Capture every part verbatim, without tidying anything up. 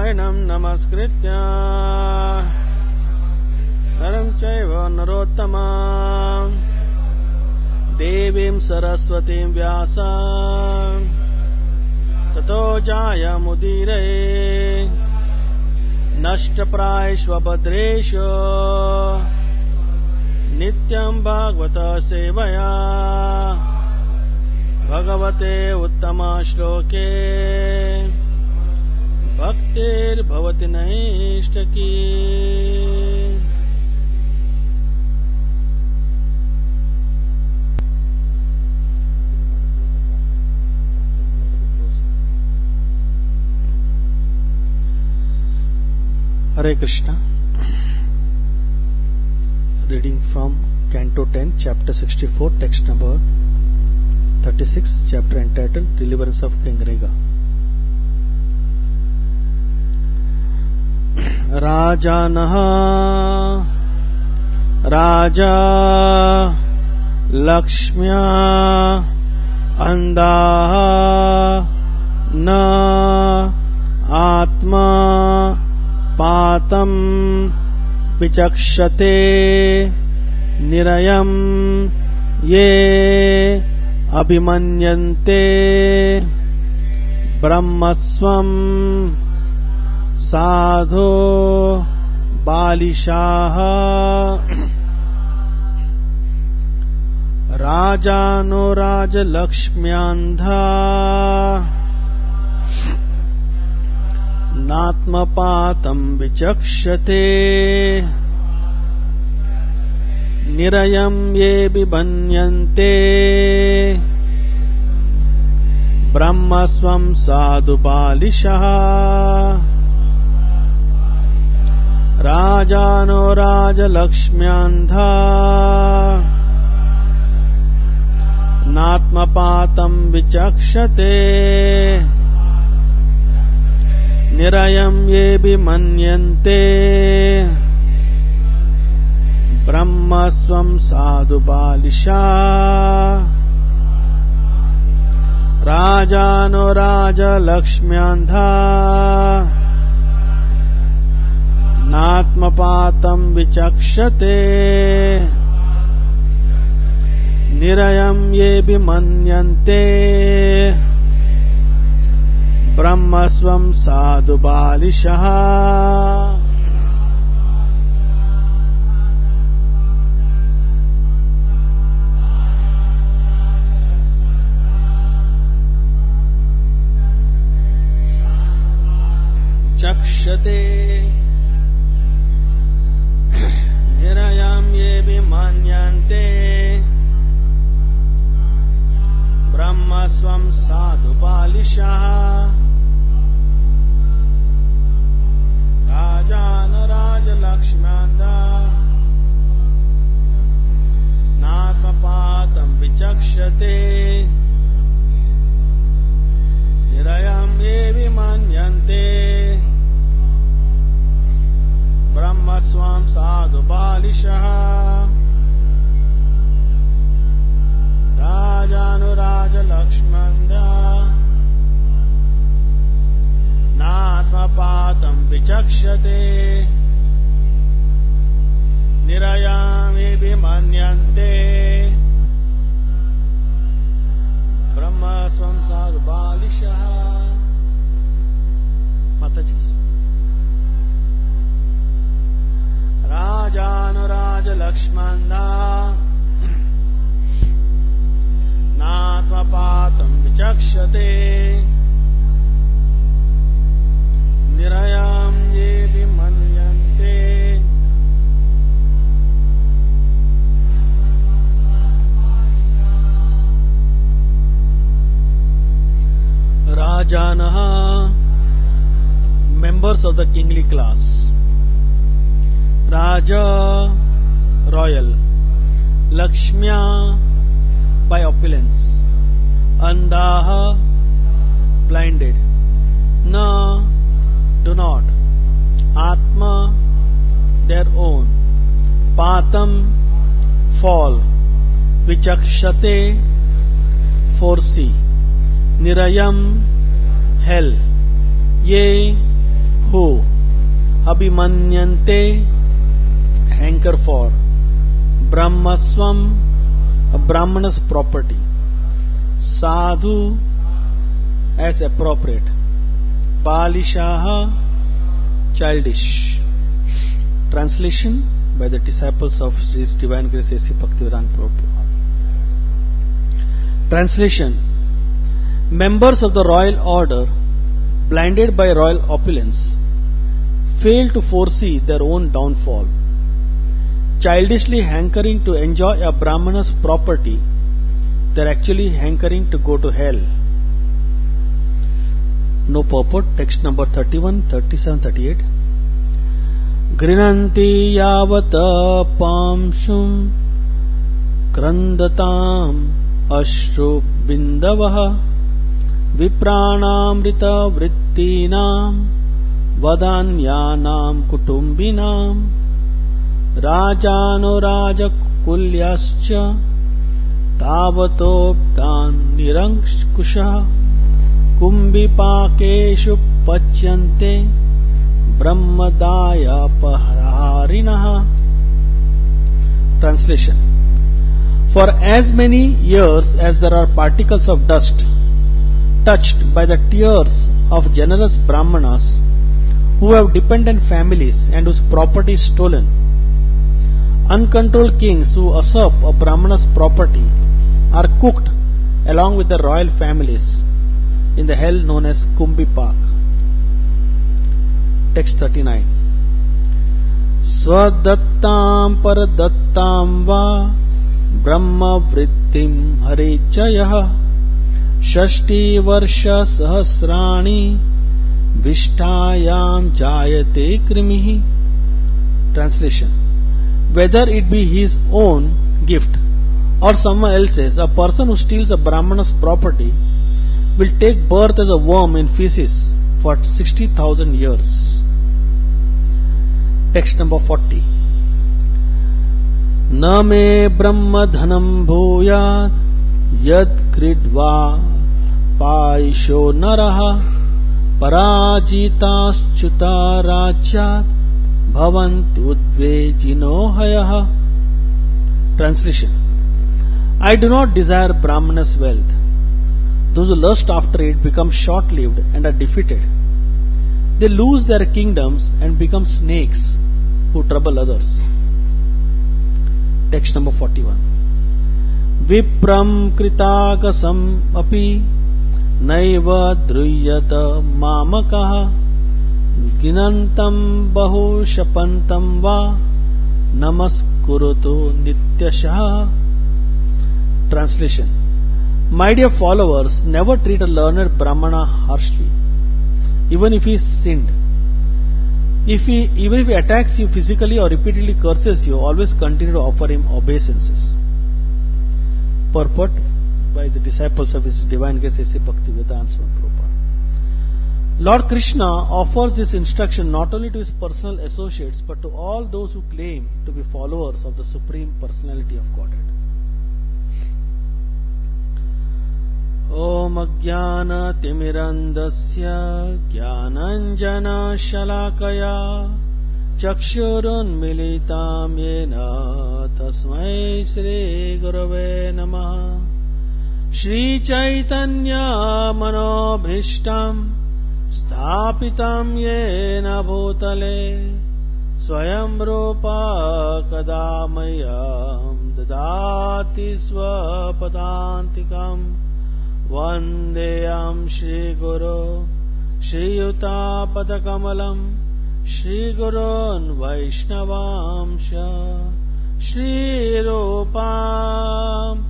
नारायणं नमस्कृत्य नरं चैव नरोत्तमं देवीं सरस्वतीं व्यासं ततो जायमुदीरये नष्टप्रायेष्वभद्रेषु नित्यं भागवत सेवया भगवते उत्तमश्लोके भक्तिर्भवति नैष्टकी। Hare Krishna. Reading from Canto ten, Chapter sixty-four, text number thirty-six, chapter entitled Deliverance of King Rega. Rajanaha Raja Lakshmya Andaha Na Atma Patam Vichakshate Nirayam Ye Abhimanyante Brahmaswam Sadho Balishaha Rajano Raja Lakshmyandha Natmapatam Vichakshate Nirayam Ye Bibanyante Brahmaswam Sadhu Balishaha Rajano Raja Lakshmyandha Natmapatam Vichakshate Nirayam Ye Bimanyante Brahmaswam Sadhu Balisha Rajano Raja Lakshmyandha Natmapatam Vichakshate Nirayam Ye Bimanyante Brahmaswam Sadhu Balishaha. Chakshate Nirayam Ye Bimanyante Brahmaswam Sadhu Balishaha Rajana Raja Lakshmyandha Natmapatam Vichakshate Nirayam Ye Vimanyante Brahmaswam Sadhu Balishaha Rajanu Raja Lakshmyandha Natmapatam Vichakshate Nirayam Ye Bimanyante Brahmaswam Sadhu Balishaha. Mataji. Rajanu Raja Lakshmyandha Natmapatam Vichakshate Nirayam Ye Bimanyante Rajanaha, members of the kingly class. Raja, royal. Lakshmya, by opulence. Andaha, blinded. Na, do not. Atma, their own. Patam, fall. Vichakshate, foresee. Nirayam, hell. Ye, who abhimanyante, hanker for, brahmaswam, a brahmana's property, sadhu, as appropriate, balishaha, childish. Translation by the disciples of His Divine Grace A C Bhaktivedanta Prabhupada. Translation: members of the royal order, blinded by royal opulence, fail to foresee their own downfall. Childishly hankering to enjoy a brahmana's property, they are actually hankering to go to hell. No purport. Text number thirty-one, thirty-seven, thirty-eight. Grinanti yavata pamshum krandatam ashru bindavaha vipranamrita vrittinam vadanyanam kutumbinam rajano rajakulyascha tavatoptan nirankusha kumbhipakeshu pachyante brahmadaya paharinaha. Translation: for as many years as there are particles of dust touched by the tears of generous brahmanas who have dependent families and whose property is stolen, uncontrolled kings who usurp a brahmana's property are cooked along with the royal families in the hell known as Kumbhipak. Text thirty-nine. Swadattam paradattam va brahma vrittim harechayah shashti varsha sahasrani vishtayam jayate krimihi. Translation: whether it be his own gift or someone else's, a person who steals a brahmana's property will take birth as a worm in feces for sixty thousand years. Text number forty. Na me brahma dhanam bhuyat yad kridva paisho naraha parajitaschuta rajyat bhavantu udvejino hayaha. Translation: I do not desire brahmana's wealth. Those who lust after it become short-lived and are defeated. They lose their kingdoms and become snakes who trouble others. Text number forty-one. Vipram kritakasam api naiva druyata mamakaha ginantam bahu shapantam va namaskurutu nityashaha. Translation: my dear followers, never treat a learned brahmana harshly, even if he sinned. If he, even if he attacks you physically or repeatedly curses you, always continue to offer him obeisances. Purport by the disciples of His Divine Grace A C Bhaktivedanta Prabhupada. Lord Krishna offers this instruction not only to his personal associates but to all those who claim to be followers of the Supreme Personality of Godhead. Om Ajnana Timirandasya Jnananjana Shalakaya Chakshurun Militam Yena Tasmai Shri Gurave Namaha. Shri Chaitanya Manobhishtam Sthapitam Yena Bhutale Swayam Rupa Kadamayam Dadati Swapadantikam Vandeyam Shri Guru Shri Yuta Padakamalam Shri Gurun Vaishnavamsha Shri Rupam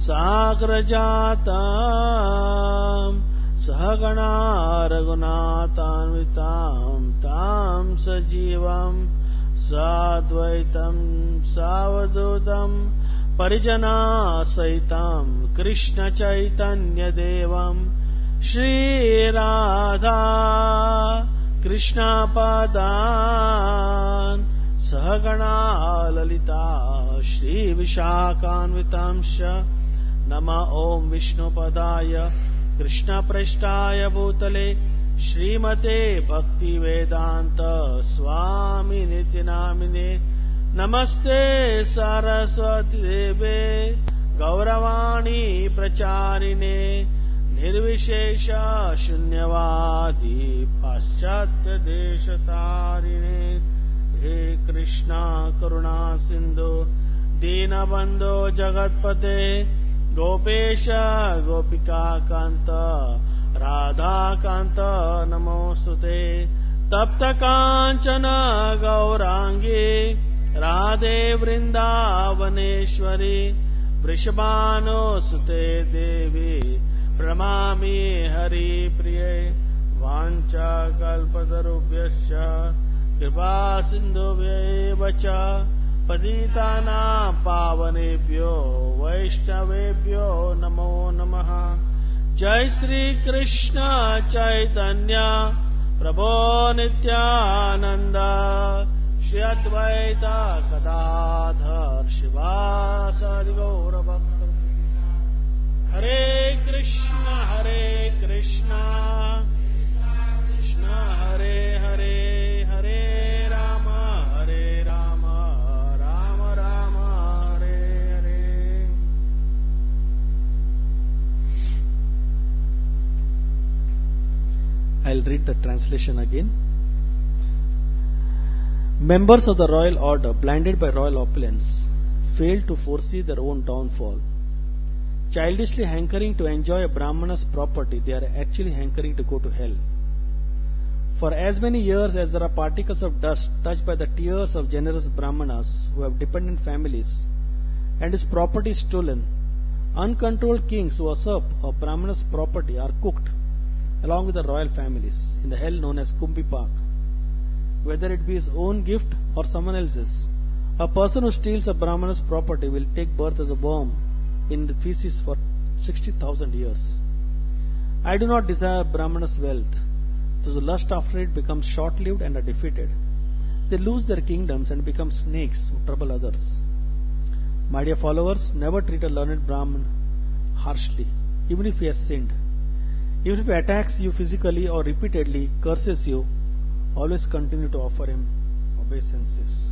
Sagrajatam Sahagana Raghunathanvitam Tam Sajivam Sadvaitam Savadutam Parijana Saitam Krishna Chaitanya Devam Shri Radha Krishna Padan Sahagana Lalita Shri Vishakhanvitamsha Nama Om Vishnu Padaya Krishna Prashtaya Bhutale श्रीमते भक्ति वेदांत स्वामी नित्य नामिने नमस्ते सरस्वती देवे गौरवाणी प्रचारिणे निर्विशेष शून्यवादी पाश्चात्य देश तारिणे हे कृष्णा करुणा सिंधु दीनबंधो जगतपते गोपेश गोपिका कांत राधा कांत नमोस्तुते तप्त कांचन गौरांगी राधे वृंदावनेश्वरी वृषभानुसुते देवी प्रणमामि हरिप्रिये वाञ्छा कल्पतरुभ्यश्च कृपा सिन्धुभ्यैव च पतितानां पावनेभ्यो वैष्णवेभ्यो नमो नमः। जय श्री कृष्ण चैतन्य प्रभो नित्यानंद श्री अद्वैत गदाधर शिवासादि गौरभक्त हरे कृष्ण हरे कृष्ण कृष्ण हरे हरे हरे राम हरे Ram Ram Ram Hare Hare. I'll read the translation again. Members of the royal order, blinded by royal opulence, failed to foresee their own downfall. Childishly hankering to enjoy a Brahmana's property, they are actually hankering to go to hell. For as many years as there are particles of dust touched by the tears of generous Brahmanas who have dependent families, and his property is stolen, uncontrolled kings who usurp a Brahmana's property are cooked along with the royal families in the hell known as Kumbipak. Whether it be his own gift or someone else's, a person who steals a Brahmana's property will take birth as a worm in the feces for sixty thousand years. I do not desire Brahmana's wealth. Those who lust after it become short-lived and are defeated. They lose their kingdoms and become snakes who trouble others. My dear followers, never treat a learned Brahman harshly, even if he has sinned. Even if he attacks you physically or repeatedly curses you, always continue to offer him obeisances.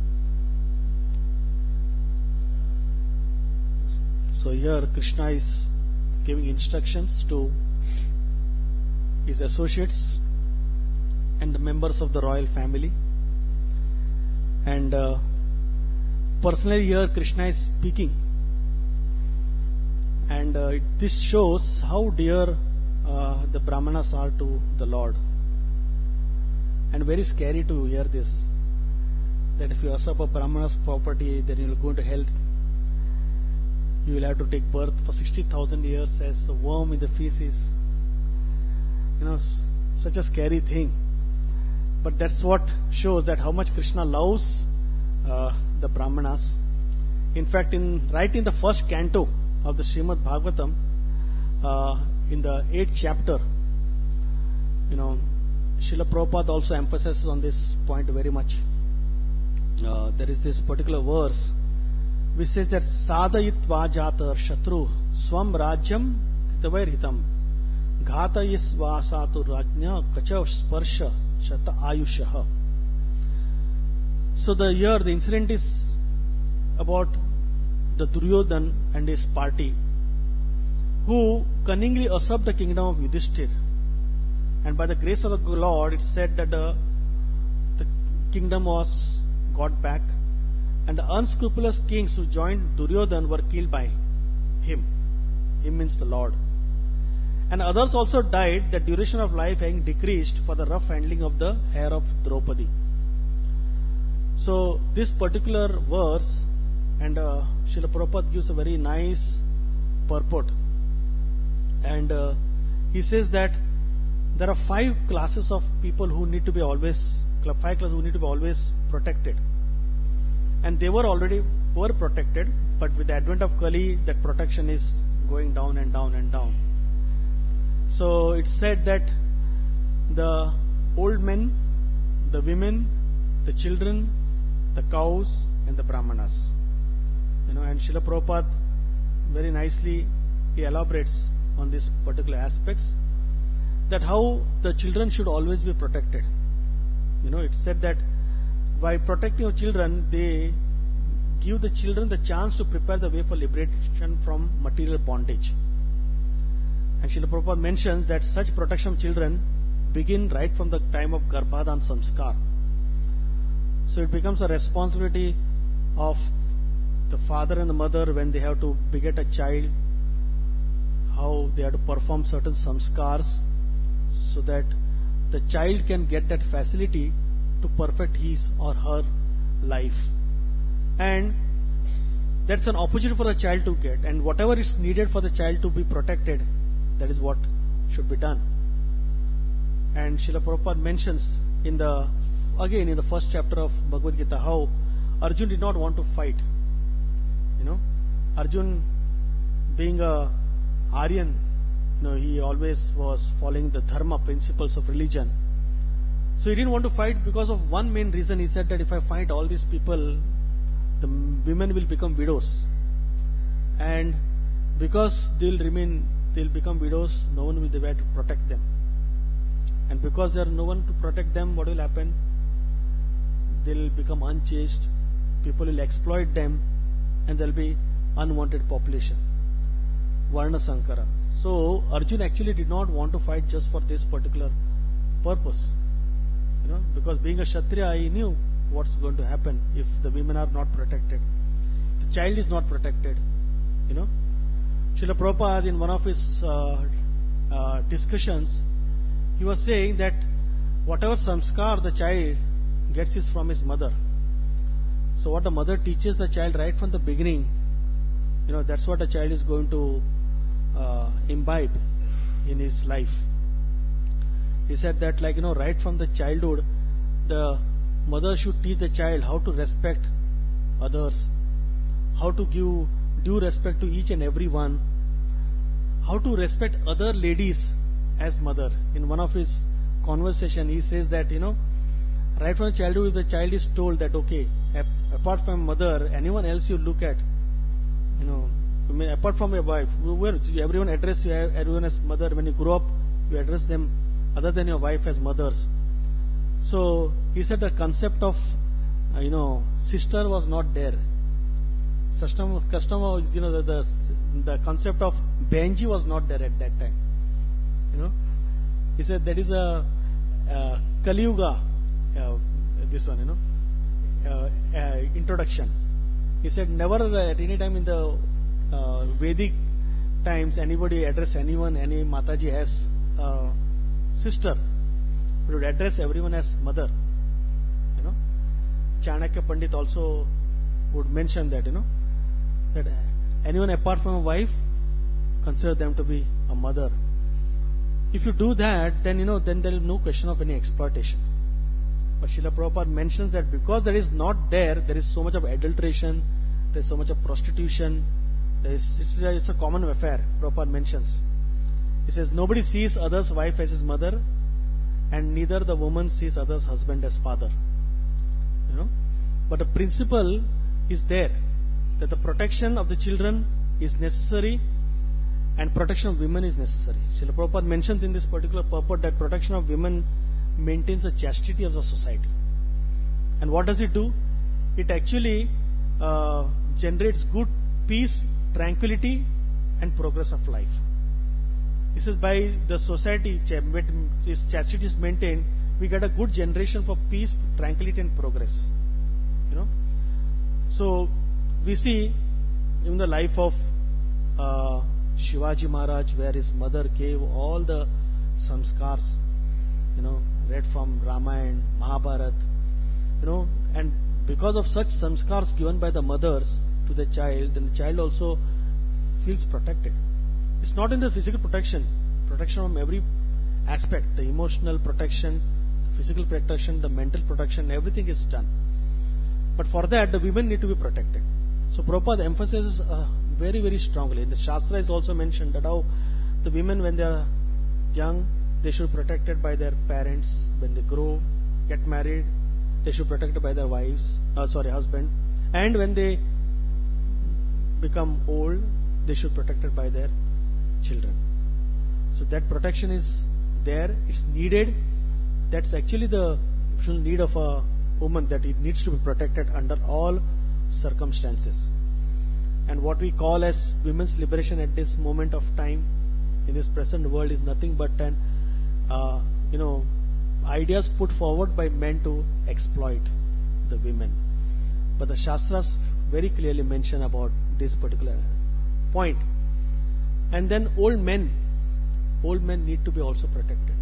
So here Krishna is giving instructions to his associates and the members of the royal family. And uh, personally here Krishna is speaking. And uh, this shows how dear uh, the Brahmanas are to the Lord. And very scary to hear this, that if you usurp a Brahmana's property, then you will go into hell. You will have to take birth for sixty thousand years as a worm in the feces. You know, such a scary thing. But that's what shows that how much Krishna loves uh, the Brahmanas. In fact, in right in the first canto of the Srimad Bhagavatam, uh, in the eighth chapter, you know, Srila Prabhupada also emphasizes on this point very much. Uh, there is this particular verse which says that Sadayitva jatar shatru swam rajyam kitavair hitam ghatayisva satu rajnya kacha sparsha shata ayushaha. So the year, the incident is about the Duryodhan and his party who cunningly usurped the kingdom of Yudhishthir. And by the grace of the Lord, it said that the, the kingdom was got back, and the unscrupulous kings who joined Duryodhan were killed by him. Him means the Lord. And others also died, the duration of life having decreased for the rough handling of the hair of Draupadi. So this particular verse, and uh, Srila Prabhupada gives a very nice purport. And uh, he says that there are five classes of people who need to be always, five classes who need to be always protected. And they were already were protected, but with the advent of Kali, that protection is going down and down and down. So it's said that the old men, the women, the children, the cows, and the Brahmanas. You know, and Srila Prabhupada very nicely he elaborates on these particular aspects. that how the children should always be protected. You know, it said that by protecting your children, they give the children the chance to prepare the way for liberation from material bondage. And Srila Prabhupada mentions that such protection of children begin right from the time of Garbhadan Samskar. So it becomes a responsibility of the father and the mother when they have to beget a child, how they have to perform certain samskars so that the child can get that facility to perfect his or her life. And that's an opportunity for the child to get, and whatever is needed for the child to be protected, that is what should be done. And Srila Prabhupada mentions in the again in the first chapter of Bhagavad Gita how Arjun did not want to fight. You know, Arjun being a Aryan, you know, he always was following the dharma principles of religion. So he didn't want to fight because of one main reason. He said that if I fight all these people, the women will become widows, and because they'll remain, they'll become widows, no one will be there to protect them. And because there is no one to protect them, what will happen? They'll become unchaste, people will exploit them, and there'll be unwanted population. Varna Sankara. So Arjun actually did not want to fight just for this particular purpose. You know, because being a Kshatriya, he knew what's going to happen if the women are not protected, the child is not protected. You know, Srila Prabhupada in one of his uh, uh, discussions, he was saying that whatever samskar the child gets is from his mother. So what the mother teaches the child right from the beginning, you know, that's what the child is going to uh, imbibe in his life. He said that, like, you know, right from the childhood, the mother should teach the child how to respect others, how to give due respect to each and every one, how to respect other ladies as mother. In one of his conversation, he says that, you know, right from childhood, the child is told that, okay, apart from mother, anyone else you look at, you know, apart from your wife, where everyone address you, everyone as mother. When you grow up, you address them other than your wife as mothers. So he said the concept of, uh, you know, sister was not there. Custom, custom was, you know, the, the the concept of Benji was not there at that time. You know, he said that is a uh, Kali Yuga, uh, this one, you know, uh, uh, introduction. He said never uh, at any time in the uh, Vedic times anybody address anyone, any Mataji as uh, sister. We would address everyone as mother. You know, Chanakya Pandit also would mention that, you know, that anyone apart from a wife, consider them to be a mother. If you do that, then, you know, then there is no question of any exploitation. But Srila Prabhupada mentions that because there is not there, there is so much of adulteration, there is so much of prostitution, there is, it's, a, it's a common affair, Prabhupada mentions. He says, nobody sees other's wife as his mother, and neither the woman sees other's husband as father. You know, but the principle is there, that the protection of the children is necessary and protection of women is necessary. Srila Prabhupada mentions in this particular purport that protection of women maintains the chastity of the society. And what does it do? It actually uh, generates good peace, tranquility, and progress of life. He says by the society, ch- chastity is maintained, we get a good generation for peace, tranquility, and progress. You know, so we see in the life of uh, Shivaji Maharaj, where his mother gave all the samskars, you know, read from Ramayana, Mahabharata, you know, and because of such samskars given by the mothers to the child, then the child also feels protected. It's not in the physical protection, protection from every aspect, the emotional protection, the physical protection, the mental protection, everything is done. But for that, the women need to be protected. So Prabhupada emphasizes uh, very, very strongly. In the Shastra is also mentioned that how the women, when they are young, they should be protected by their parents. When they grow, get married, they should be protected by their wives, uh, sorry, husband. And when they become old, they should be protected by their children. So that protection is there, it's needed. That's actually the emotional need of a woman, that it needs to be protected under all circumstances. And what we call as women's liberation at this moment of time in this present world is nothing but an uh, you know ideas put forward by men to exploit the women. But the Shastras very clearly mention about this particular point. And then old men, old men need to be also protected,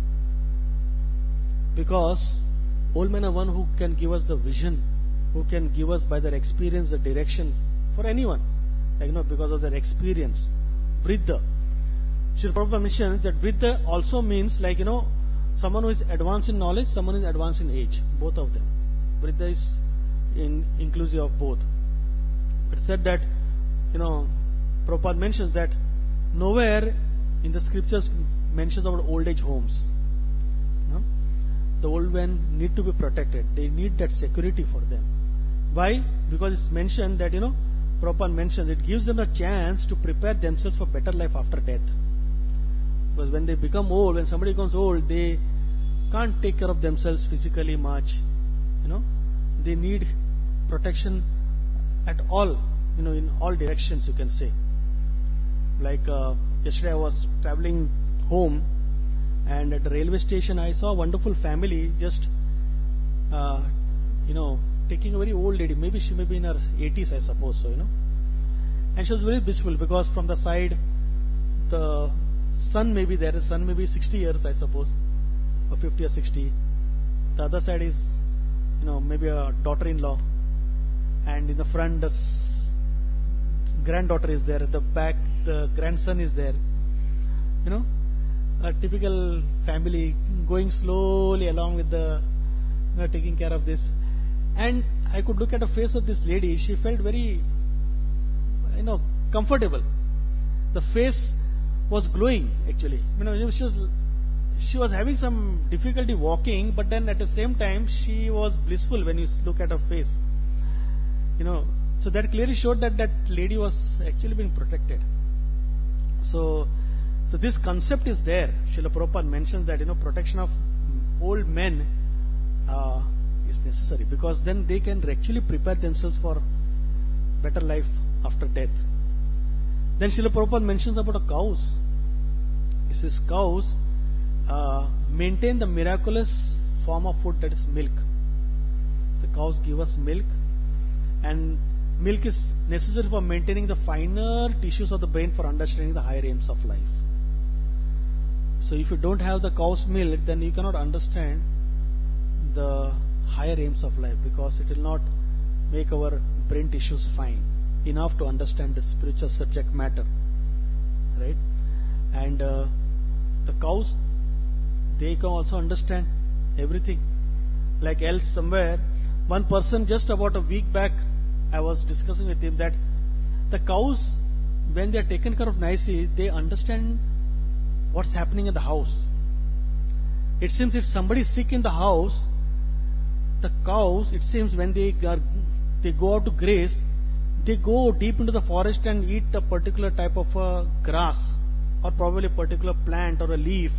because old men are one who can give us the vision, who can give us by their experience the direction for anyone, like you know, because of their experience. Vriddha. Srila Prabhupada mentions that Vriddha also means like you know someone who is advanced in knowledge, someone who is advanced in age, both of them. Vriddha is in inclusive of both. It said that you know Prabhupada mentions that nowhere in the scriptures mentions about old age homes. You know? The old men need to be protected. They need that security for them. Why? Because it's mentioned that you know Prabhupada mentions it gives them a chance to prepare themselves for better life after death. Because when they become old, when somebody becomes old, they can't take care of themselves physically much. You know, they need protection at all, you know, in all directions, you can say. Like uh, yesterday I was traveling home, and at the railway station I saw a wonderful family just, uh, you know, taking a very old lady. Maybe she may be in her eighties, I suppose so, you know. And she was very blissful because from the side, the son may be there. The son may be sixty years, I suppose, or fifty or sixty. The other side is, you know, maybe a daughter-in-law. And in the front, the s- granddaughter is there. At the back, the grandson is there. You know, a typical family going slowly along with the, you know, taking care of this. And I could look at the face of this lady. She felt very, you know, comfortable. The face was glowing, actually. You know, she was she was having some difficulty walking, but then at the same time she was blissful when you look at her face. You know, so that clearly showed that that lady was actually being protected. So, so this concept is there. Srila Prabhupada mentions that you know protection of old men uh, is necessary, because then they can actually prepare themselves for better life after death. Then Srila Prabhupada mentions about the cows. He says cows uh, maintain the miraculous form of food, that is milk. The cows give us milk, and milk is necessary for maintaining the finer tissues of the brain for understanding the higher aims of life. So if you don't have the cow's milk, then you cannot understand the higher aims of life, because it will not make our brain tissues fine enough to understand the spiritual subject matter, right? And uh, the cows, they can also understand everything. Like else somewhere, one person just about a week back, I was discussing with him that the cows, when they are taken care of nicely, they understand what's happening in the house. It seems if somebody is sick in the house, the cows, it seems when they are, they go out to graze, they go deep into the forest and eat a particular type of uh, grass, or probably a particular plant or a leaf,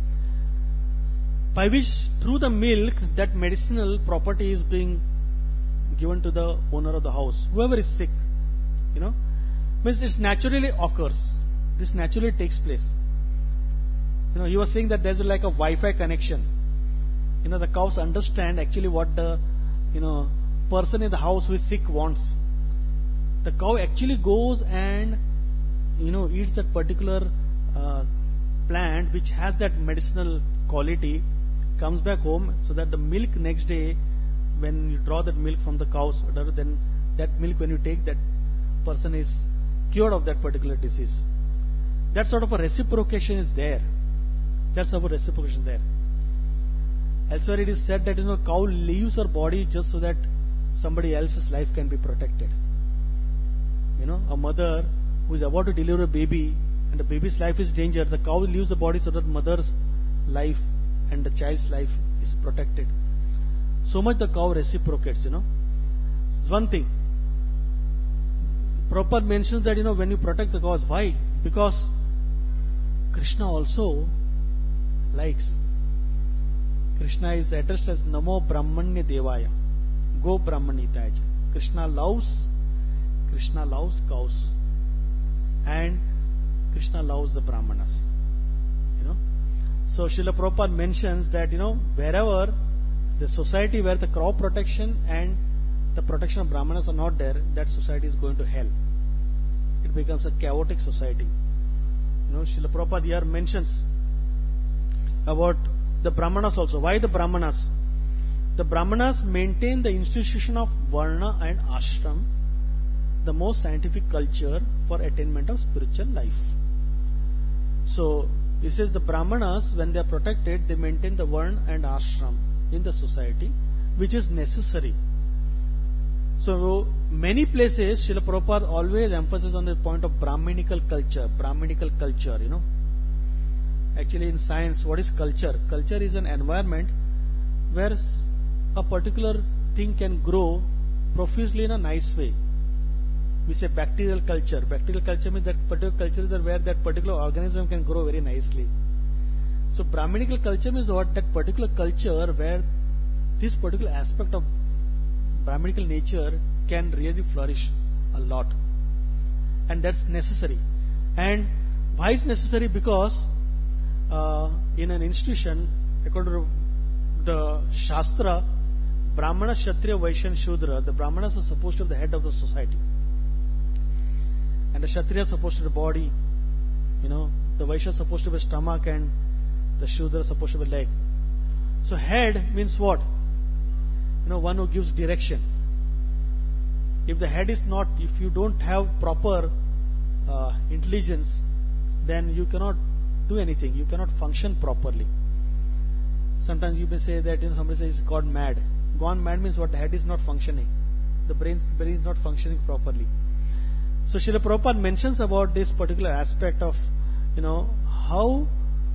by which through the milk that medicinal property is being given to the owner of the house, whoever is sick. You know, means it naturally occurs. This naturally takes place. You know, he was saying that there's like a Wi-Fi connection. You know, the cows understand actually what the, you know, person in the house who is sick wants. The cow actually goes and, you know, eats that particular uh, plant which has that medicinal quality, comes back home, so that the milk next day, when you draw that milk from the cows, whatever, then that milk, when you take, that person is cured of that particular disease. That sort of a reciprocation is there. That's sort of a reciprocation there. Elsewhere it is said that, you know, cow leaves her body just so that somebody else's life can be protected. You know, a mother who is about to deliver a baby and the baby's life is in danger, the cow leaves the body so that mother's life and the child's life is protected. So much the cow reciprocates, you know. It's one thing. Prabhupada mentions that, you know, when you protect the cows, why? Because Krishna also likes. Krishna is addressed as Namo Brahmanya Devaya. Go Brahmanitaya. Krishna loves, Krishna loves cows. And Krishna loves the Brahmanas. You know. So Srila Prabhupada mentions that, you know, wherever the society where the crop protection and the protection of Brahmanas are not there, that society is going to hell. It becomes a chaotic society. You know, Srila Prabhupada here mentions about the Brahmanas also. Why the Brahmanas? The Brahmanas maintain the institution of Varna and Ashram, the most scientific culture for attainment of spiritual life. So, he says the Brahmanas, when they are protected, they maintain the Varna and Ashram in the society, which is necessary. So, many places, Srila Prabhupada always emphasizes on the point of Brahminical culture, Brahminical culture, you know. Actually, in science, what is culture? Culture is an environment where a particular thing can grow profusely in a nice way. We say bacterial culture. Bacterial culture means that particular culture is where that particular organism can grow very nicely. So, Brahminical culture means what? That particular culture where this particular aspect of Brahminical nature can really flourish a lot. And that's necessary. And why is necessary? Because uh, in an institution, according to the Shastra, Brahmana, Kshatriya, Vaishya and Shudra, the Brahmanas are supposed to be the head of the society. And the Kshatriya is supposed to be the body, you know, the Vaishya is supposed to be stomach and the Shudra is supposed to be leg. So head means what? You know, one who gives direction. If the head is not, if you don't have proper uh, intelligence, then you cannot do anything. You cannot function properly. Sometimes you may say that, you know, somebody says he's gone mad. Gone mad means what? The head is not functioning. The brain, brain is not functioning properly. So Srila Prabhupada mentions about this particular aspect of, you know, how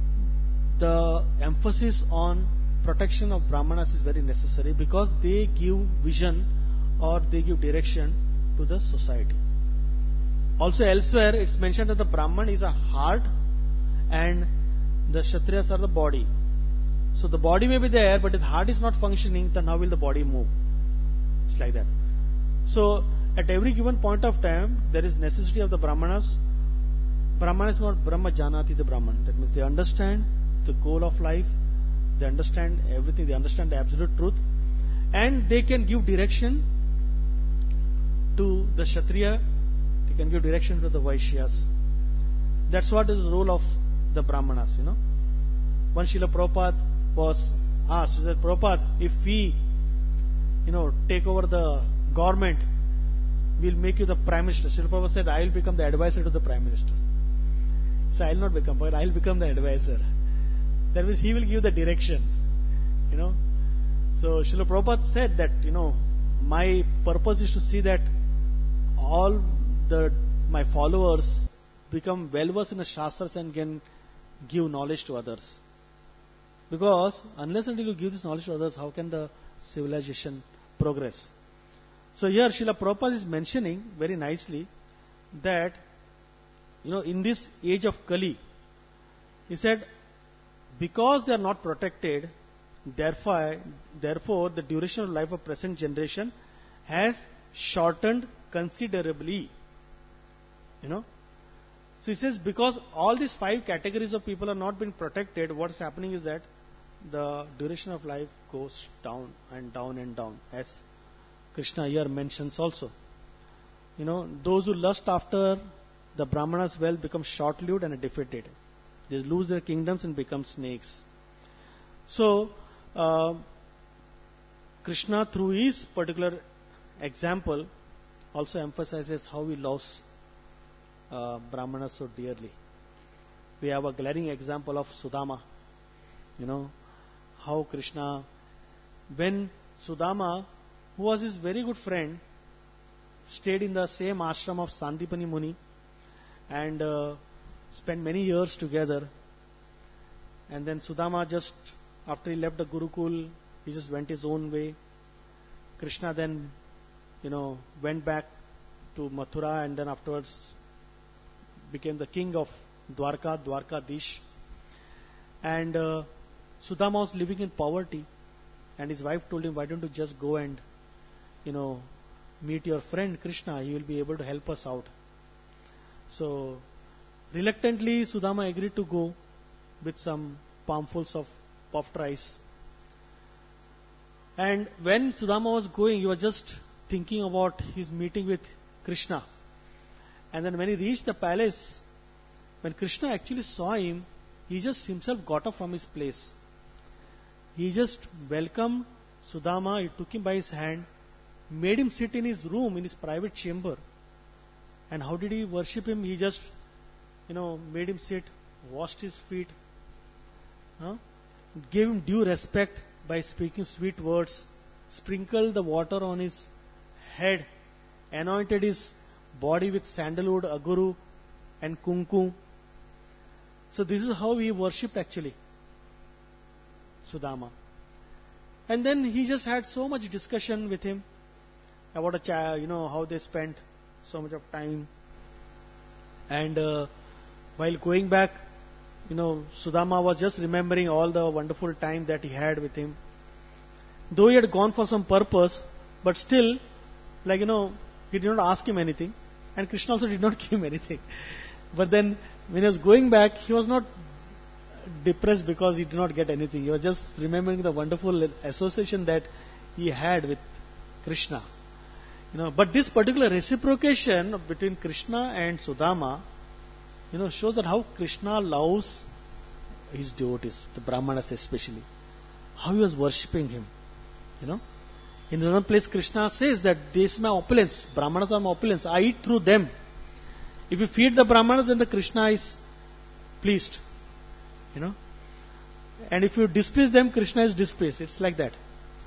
the emphasis on protection of Brahmanas is very necessary because they give vision or they give direction to the society. Also elsewhere it's mentioned that the Brahman is a heart and the Kshatriyas are the body. So the body may be there, but if the heart is not functioning, then how will the body move? It's like that. So at every given point of time, there is necessity of the Brahmanas. Brahman is not Brahma Janati the Brahman. That means they understand the goal of life, they understand everything, they understand the absolute truth, and they can give direction to the Kshatriya, they can give direction to the Vaishyas. That's what is the role of the Brahmanas, you know. One Srila Prabhupada was asked, he said, Prabhupada, if we, you know, take over the government, we'll make you the Prime Minister. Srila Prabhupada said, I will become the advisor to the Prime Minister. So I will not become, but I will become the advisor. That means he will give the direction, you know. So Srila Prabhupada said that, you know, my purpose is to see that all the my followers become well versed in the Shastras and can give knowledge to others. Because unless until you give this knowledge to others, how can the civilization progress? So here Srila Prabhupada is mentioning very nicely that, you know, in this age of Kali, he said, because they are not protected, therefore, therefore the duration of life of present generation has shortened considerably. You know. So he says, because all these five categories of people are not being protected, what is happening is that the duration of life goes down and down and down, as Krishna here mentions also. You know, those who lust after the Brahmanas' wealth become short-lived and defeated. They lose their kingdoms and become snakes. So, uh, Krishna, through his particular example, also emphasizes how he loves uh, Brahmanas so dearly. We have a glaring example of Sudama. You know, how Krishna, when Sudama, who was his very good friend, stayed in the same ashram of Sandipani Muni and uh, spent many years together. And then Sudama, just after he left the Gurukul, he just went his own way. Krishna then, you know, went back to Mathura and then afterwards became the king of Dwarka, Dwarkadish. And uh, Sudama was living in poverty, and his wife told him, why don't you just go and, you know, meet your friend Krishna, he will be able to help us out. So, reluctantly, Sudama agreed to go with some palmfuls of puffed rice. And when Sudama was going, he was just thinking about his meeting with Krishna. And then when he reached the palace, when Krishna actually saw him, he just himself got up from his place. He just welcomed Sudama, he took him by his hand, made him sit in his room, in his private chamber. And how did he worship him? He just, you know, made him sit, washed his feet, huh? Gave him due respect by speaking sweet words, sprinkled the water on his head, anointed his body with sandalwood, aguru and kumkum. So this is how he worshipped actually, Sudama. And then he just had so much discussion with him about a child, you know, how they spent so much of time. And uh, while going back, you know, Sudama was just remembering all the wonderful time that he had with him. Though he had gone for some purpose, but still, like, you know, he did not ask him anything. And Krishna also did not give him anything. But then, when he was going back, he was not depressed because he did not get anything. He was just remembering the wonderful association that he had with Krishna. You know, but this particular reciprocation between Krishna and Sudama, you know, shows that how Krishna loves his devotees, the Brahmanas especially. How he was worshipping him. You know, in another place Krishna says that this is my opulence, Brahmanas are my opulence, I eat through them. If you feed the Brahmanas, then the Krishna is pleased. You know, and if you displease them, Krishna is displeased. It's like that.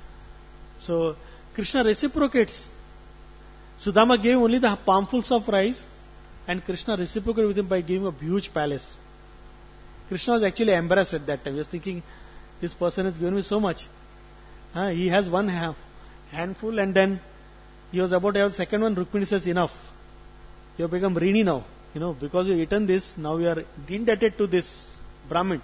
So Krishna reciprocates. Sudama gave only the palmfuls of rice, and Krishna reciprocated with him by giving a huge palace. Krishna was actually embarrassed at that time. He was thinking, this person has given me so much. Huh? He has one half, handful, and then he was about to have the second one. Rukmini says, enough. You have become Rini now. You know, because you have eaten this, now you are indebted to this Brahmin.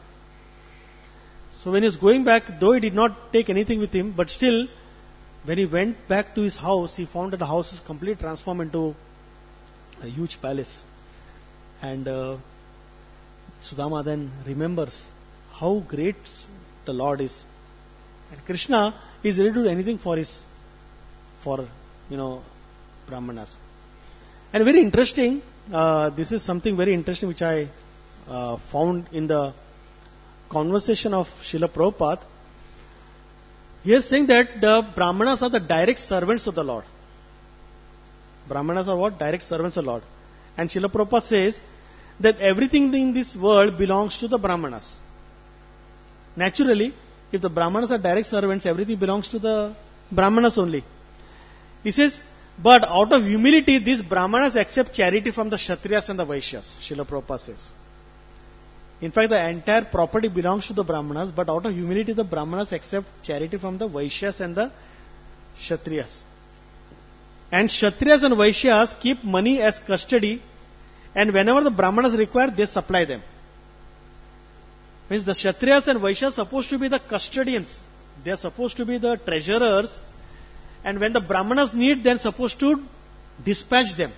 So when he was going back, though he did not take anything with him, but still, when he went back to his house, he found that the house is completely transformed into a huge palace. And uh, Sudama then remembers how great the Lord is. And Krishna is ready to do anything for his, for, you know, Brahmanas. And very interesting, uh, this is something very interesting which I uh, found in the conversation of Srila Prabhupada. He is saying that the Brahmanas are the direct servants of the Lord. Brahmanas are what? Direct servants of the Lord. And Srila Prabhupada says that everything in this world belongs to the Brahmanas. Naturally, if the Brahmanas are direct servants, everything belongs to the Brahmanas only. He says, but out of humility, these Brahmanas accept charity from the Kshatriyas and the Vaishyas, Srila Prabhupada says. In fact, the entire property belongs to the Brahmanas, but out of humility, the Brahmanas accept charity from the Vaishyas and the Kshatriyas. And Kshatriyas and Vaishyas keep money as custody, and whenever the Brahmanas require, they supply them. Means the Kshatriyas and Vaishyas are supposed to be the custodians. They are supposed to be the treasurers, and when the Brahmanas need, they are supposed to dispatch them.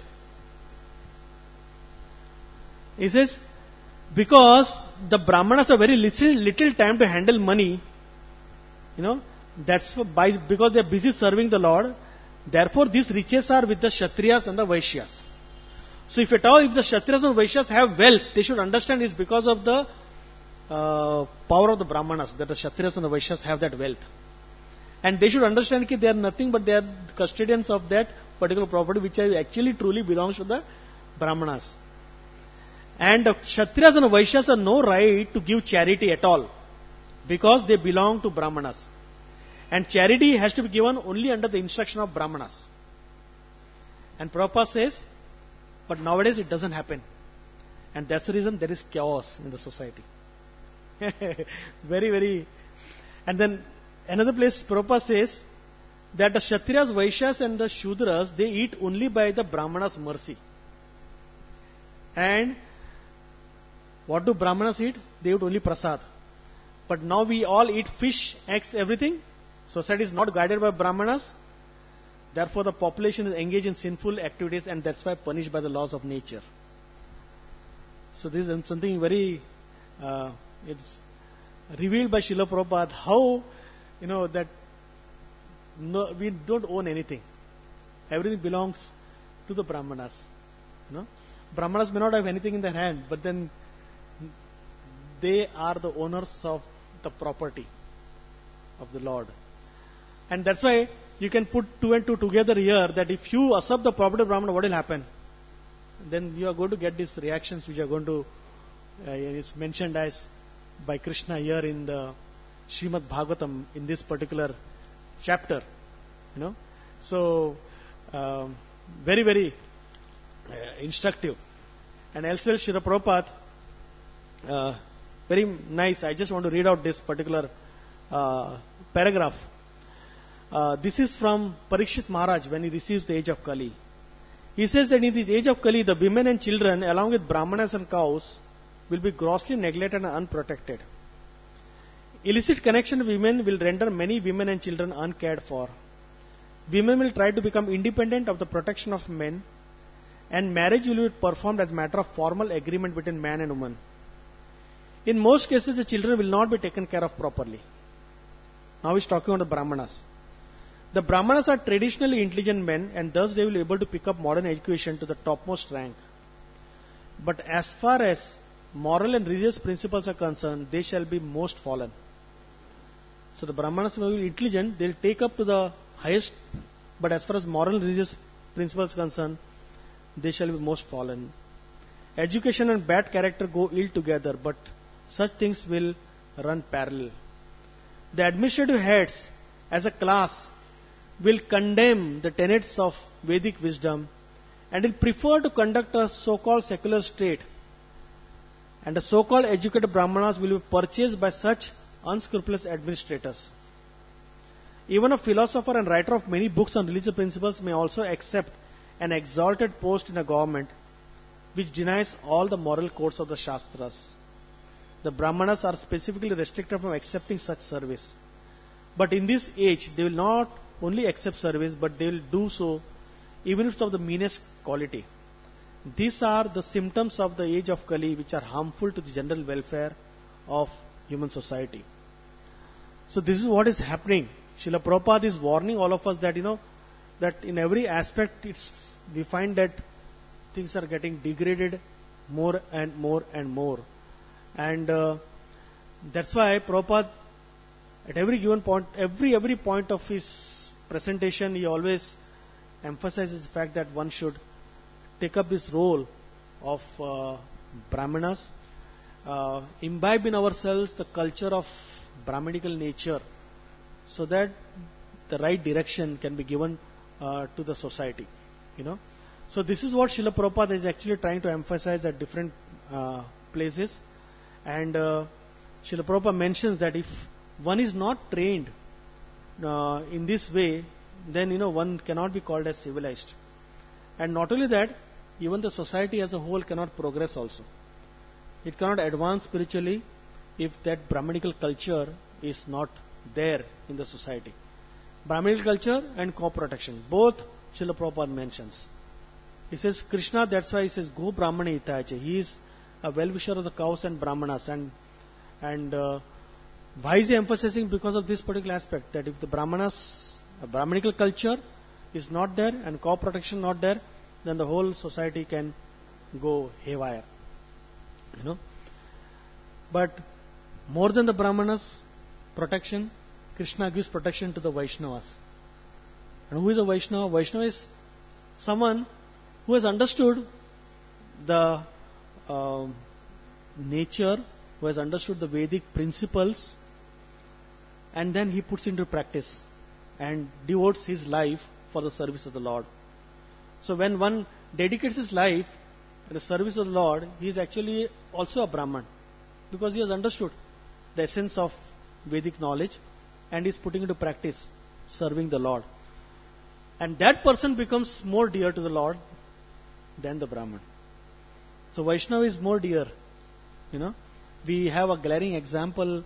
He says, because the Brahmanas have very little, little time to handle money, you know, that's by, because they are busy serving the Lord, therefore these riches are with the Kshatriyas and the Vaishyas. So if at all, if the Kshatriyas and Vaishyas have wealth, they should understand it's because of the uh, power of the Brahmanas, that the Kshatriyas and the Vaishyas have that wealth. And they should understand that they are nothing but they are custodians of that particular property which actually truly belongs to the Brahmanas. And the Kshatriyas and Vaishyas have no right to give charity at all, because they belong to Brahmanas. And charity has to be given only under the instruction of Brahmanas. And Prabhupada says, but nowadays it doesn't happen. And that's the reason there is chaos in the society. very, very. And then another place Prabhupada says that the Kshatriyas, Vaishyas and the Shudras, they eat only by the Brahmanas' mercy. And what do Brahmanas eat? They eat only prasad. But now we all eat fish, eggs, everything. Society is not guided by Brahmanas. Therefore, the population is engaged in sinful activities, and that's why punished by the laws of nature. So this is something very, uh, it's revealed by Srila Prabhupada how, you know, that no, we don't own anything. Everything belongs to the Brahmanas. You know, Brahmanas may not have anything in their hand, but then they are the owners of the property of the Lord. And that's why you can put two and two together here, that if you usurp the property of Brahmana, what will happen? Then you are going to get these reactions which are going to, uh, it's mentioned as by Krishna here in the Srimad Bhagavatam in this particular chapter. You know, so um, very, very uh, instructive. And elsewhere, Srila Prabhupada, uh, very nice. I just want to read out this particular uh, paragraph. Uh, this is from Parikshit Maharaj when he receives the age of Kali. He says that in this age of Kali, the women and children, along with brahmanas and cows, will be grossly neglected and unprotected. Illicit connection of women will render many women and children uncared for. Women will try to become independent of the protection of men, and marriage will be performed as a matter of formal agreement between man and woman. In most cases, the children will not be taken care of properly. Now he's talking about the brahmanas. The brahmanas are traditionally intelligent men, and thus they will be able to pick up modern education to the topmost rank. But as far as moral and religious principles are concerned, they shall be most fallen. So the brahmanas will be intelligent, they will take up to the highest, but as far as moral and religious principles are concerned, they shall be most fallen. Education and bad character go ill together, but such things will run parallel. The administrative heads as a class will condemn the tenets of Vedic wisdom and will prefer to conduct a so-called secular state. And the so-called educated brahmanas will be purchased by such unscrupulous administrators. Even a philosopher and writer of many books on religious principles may also accept an exalted post in a government which denies all the moral codes of the Shastras. The brahmanas are specifically restricted from accepting such service. But in this age, they will not only accept service, but they will do so even if it's of the meanest quality. These are the symptoms of the age of Kali, which are harmful to the general welfare of human society. So this is what is happening. Srila Prabhupada is warning all of us that, you know, that in every aspect it's, we find that things are getting degraded more and more and more. And uh, that's why Prabhupada, at every given point, every every point of his presentation, he always emphasizes the fact that one should take up this role of uh, Brahmanas, uh, imbibe in ourselves the culture of Brahmanical nature, so that the right direction can be given uh, to the society. You know, so this is what Srila Prabhupada is actually trying to emphasize at different uh, places, and uh, Srila Prabhupada mentions that if one is not trained uh, in this way, then, you know, one cannot be called as civilized. And not only that, even the society as a whole cannot progress also. It cannot advance spiritually if that Brahmanical culture is not there in the society. Brahmanical culture and co-protection, both Srila Prabhupada mentions. He says, Krishna, that's why he says, Go Brahmana Hitache. He is a well-wisher of the cows and Brahmanas. And, and uh, why is he emphasizing? Because of this particular aspect, that if the Brahmanas, a Brahmanical culture is not there and co-protection not there, then the whole society can go haywire. You know. But more than the Brahmanas protection, Krishna gives protection to the Vaishnavas. And who is a Vaishnava? Vaishnava is someone who has understood the uh, nature, who has understood the Vedic principles, and then he puts into practice and devotes his life for the service of the Lord. So when one dedicates his life in the service of the Lord, he is actually also a Brahman, because he has understood the essence of Vedic knowledge and is putting into practice serving the Lord. And that person becomes more dear to the Lord than the Brahman. So Vaishnava is more dear. You know, we have a glaring example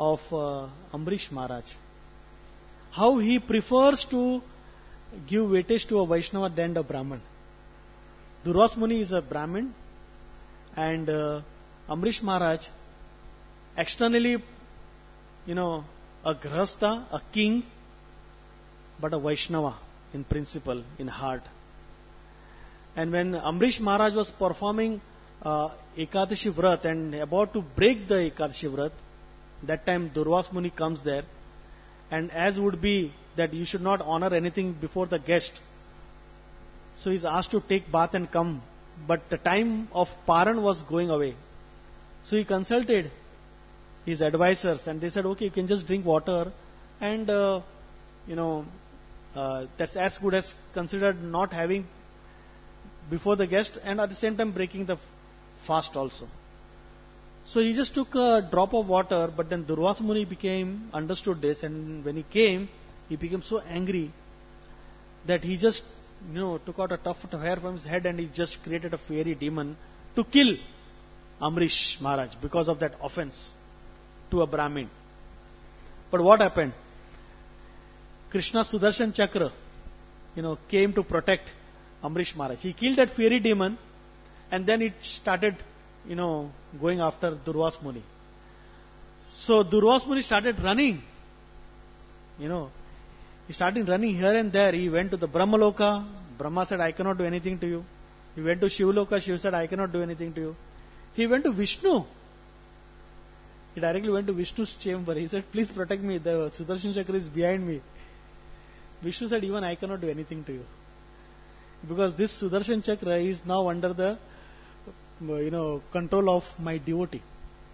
of uh, Ambrish Maharaj. How he prefers to give weightage to a Vaishnava than a Brahman. Durvas Muni is a Brahmin, and uh, Ambrish Maharaj, externally, you know, a Grahastha, a king, but a Vaishnava in principle, in heart. And when Ambrish Maharaj was performing uh, Ekadashi Vrat and about to break the Ekadashi Vrat, that time Durvas Muni comes there, and as would be that you should not honor anything before the guest. So he is asked to take bath and come, but the time of Paran was going away. So he consulted his advisors, and they said, okay, you can just drink water, and uh, you know, uh, that's as good as considered not having before the guest, and at the same time breaking the fast also. So he just took a drop of water, but then Durvas Muni became, understood this, and when he came, he became so angry that he just, you know, took out a tuft of hair from his head and he just created a fiery demon to kill Ambrish Maharaj because of that offense to a Brahmin. But what happened? Krishna Sudarshan Chakra, you know, came to protect Ambrish Maharaj. He killed that fiery demon, and then it started, you know, going after Durvas Muni. So Durvas Muni started running, you know, he started running here and there. He went to the Brahmaloka. Brahma said, I cannot do anything to you. He went to Shivaloka. Shiva said, I cannot do anything to you. He went to Vishnu. He directly went to Vishnu's chamber. He said, please protect me. The Sudarshan Chakra is behind me. Vishnu said, even I cannot do anything to you. Because this Sudarshan Chakra is now under the, you know, control of my devotee.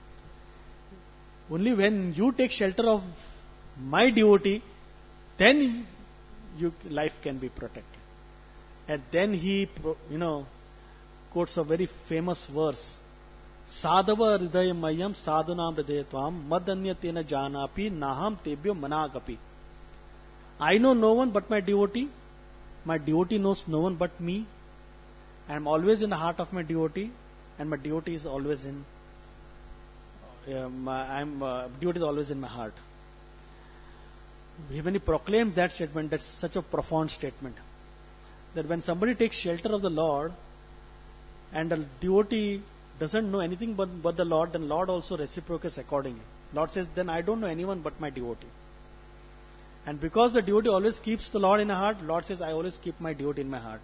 Only when you take shelter of my devotee, then you, life can be protected. And then he, you know, quotes a very famous verse. Sadhava hridayamayam sadhunam hridayatvam madanyatena janapi naham tebyo managapi. I know no one but my devotee. My devotee knows no one but me. I am always in the heart of my devotee, and my devotee is always in. Uh, my, I'm uh, devotee is always in my heart. When he proclaimed that statement, that's such a profound statement. That when somebody takes shelter of the Lord, and a devotee doesn't know anything but, but the Lord, then Lord also reciprocates accordingly. Lord says, then I don't know anyone but my devotee. And because the devotee always keeps the Lord in her heart, Lord says, I always keep my devotee in my heart.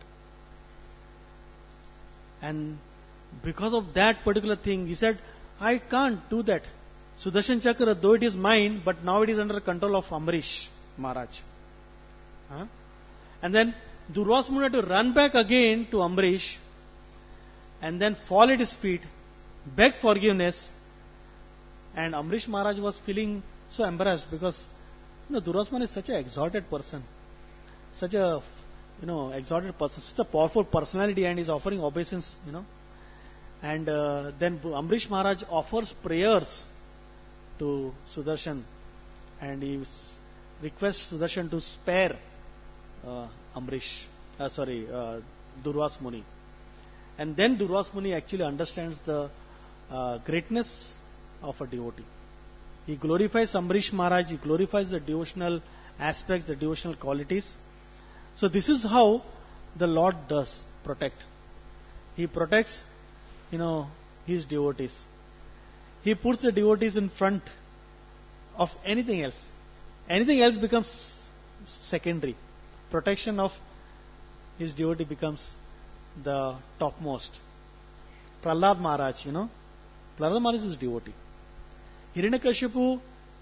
And because of that particular thing, he said, I can't do that. Sudarshan Chakra, though it is mine, but now it is under control of Ambrish Maharaj. Huh? And then Durvas Muni had to run back again to Ambrish and then fall at his feet, beg forgiveness. And Ambrish Maharaj was feeling so embarrassed because, you know, Durvas Muni is such an exalted person, such a, you know, exalted person, such a powerful personality, and is offering obeisance, you know. And uh, then Ambrish Maharaj offers prayers to Sudarshan, and he requests Sudarshan to spare uh, Ambrish, uh, sorry, uh, Durvas Muni. And then Durvas Muni actually understands the uh, greatness of a devotee. He glorifies Ambrish Maharaj, he glorifies the devotional aspects, the devotional qualities. So this is how the Lord does protect. He protects, you know, his devotees. He puts the devotees in front of anything else. Anything else becomes secondary. Protection of his devotee becomes the topmost. Prahlad Maharaj, you know, Prahlad Maharaj is his devotee. Hiranyakashipu,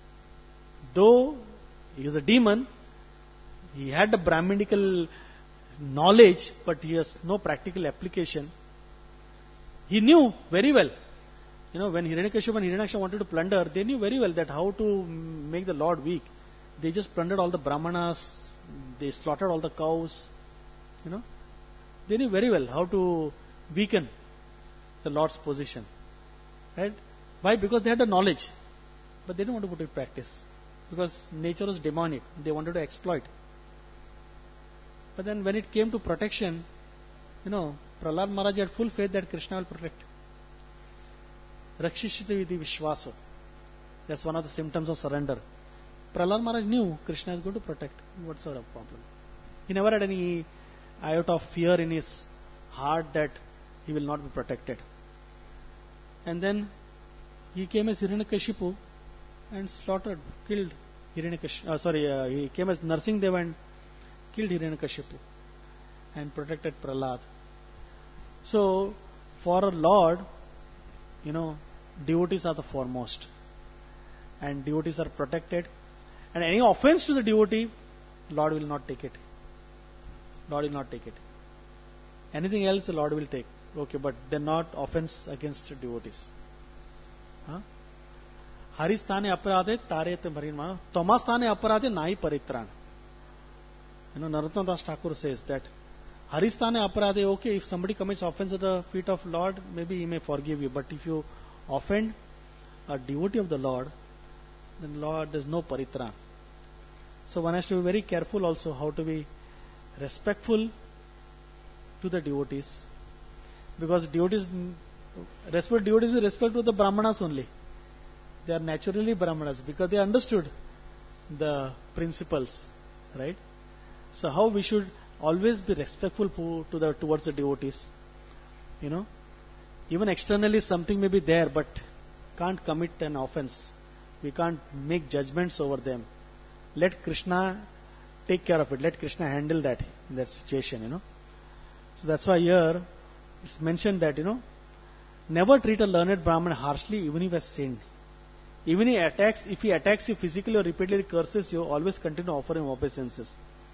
though he is a demon, he had the Brahminical knowledge, but he has no practical application. He knew very well. You know, when Hiranyakashipu and Hiranyaksha wanted to plunder, they knew very well that how to make the Lord weak. They just plundered all the Brahmanas, they slaughtered all the cows, you know. They knew very well how to weaken the Lord's position. Right? Why? Because they had the knowledge, but they didn't want to put it in practice. Because nature was demonic, they wanted to exploit. But then when it came to protection, you know, Prahlad Maharaj had full faith that Krishna will protect. Rakshishita iti vishwaso. That's one of the symptoms of surrender. Prahlad Maharaj knew Krishna is going to protect. What's our problem? He never had any iota of fear in his heart that he will not be protected. And then he came as Hiranyakashipu and slaughtered, killed Hiranyakashipu. Uh, sorry, uh, he came as Narsinghdeva and killed Hiranyakashipu and protected Prahlad. So, for a Lord, you know, devotees are the foremost. And devotees are protected. And any offense to the devotee, Lord will not take it. Lord will not take it. Anything else the Lord will take. Okay, but they're not offense against devotees. Huh? Haristane aparade tarete marinma. Tomastane aparade nai paritran. You know, Narottam Das Thakur says that Haristane aparade, okay, if somebody commits offense at the feet of Lord, maybe he may forgive you. But if you offend a devotee of the Lord, then Lord, there's no paritran. So one has to be very careful also how to be respectful to the devotees. Because devotees, respect devotees with respect to the Brahmanas only. They are naturally Brahmanas because they understood the principles, right? So how we should always be respectful to the towards the devotees. You know, even externally something may be there, but can't commit an offense. We can't make judgments over them. Let Krishna take care of it. Let Krishna handle that in that situation, you know. So that's why here it's mentioned that, you know, never treat a learned Brahman harshly even if he has sinned. Even if he attacks, if he attacks you physically or repeatedly curses you, always continue to offer him obeisances.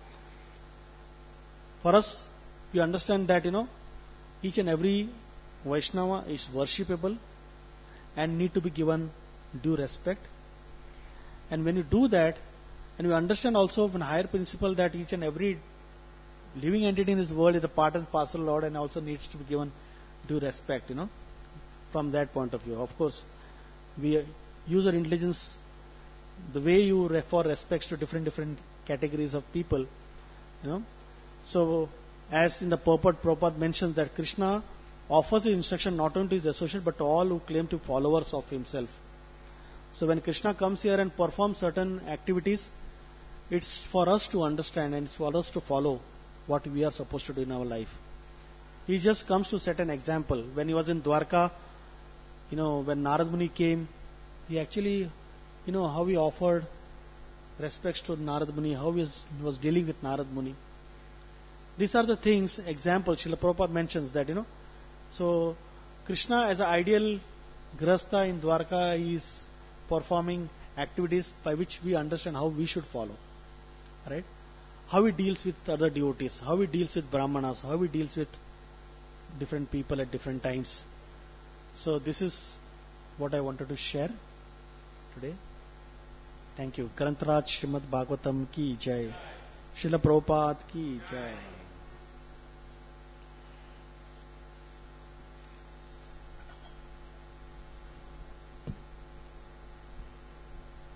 For us, we understand that, you know, each and every Vaishnava is worshipable and need to be given due respect. And when you do that, and we understand also from higher principle that each and every living entity in this world is a part and parcel Lord and also needs to be given due respect, you know, from that point of view. Of course, we use our intelligence, the way you refer respects to different different categories of people, you know. So, as in the purport, Prabhupada mentions that Krishna offers his instruction not only to his associate but to all who claim to be followers of himself. So when Krishna comes here and performs certain activities, it's for us to understand and it's for us to follow what we are supposed to do in our life. He just comes to set an example. When he was in Dwarka, you know, when Narad Muni came, he actually, you know, how he offered respects to Narad Muni, how he was, was dealing with Narad Muni. These are the things, example, Srila Prabhupada mentions that, you know, so Krishna as an ideal Grahastha in Dwarka is performing activities by which we understand how we should follow. Right? How he deals with other devotees, how he deals with Brahmanas, how he deals with different people at different times. So this is what I wanted to share today. Thank you. Grantaraj Srimad Bhagavatam ki jai. Srila Prabhupada ki jai.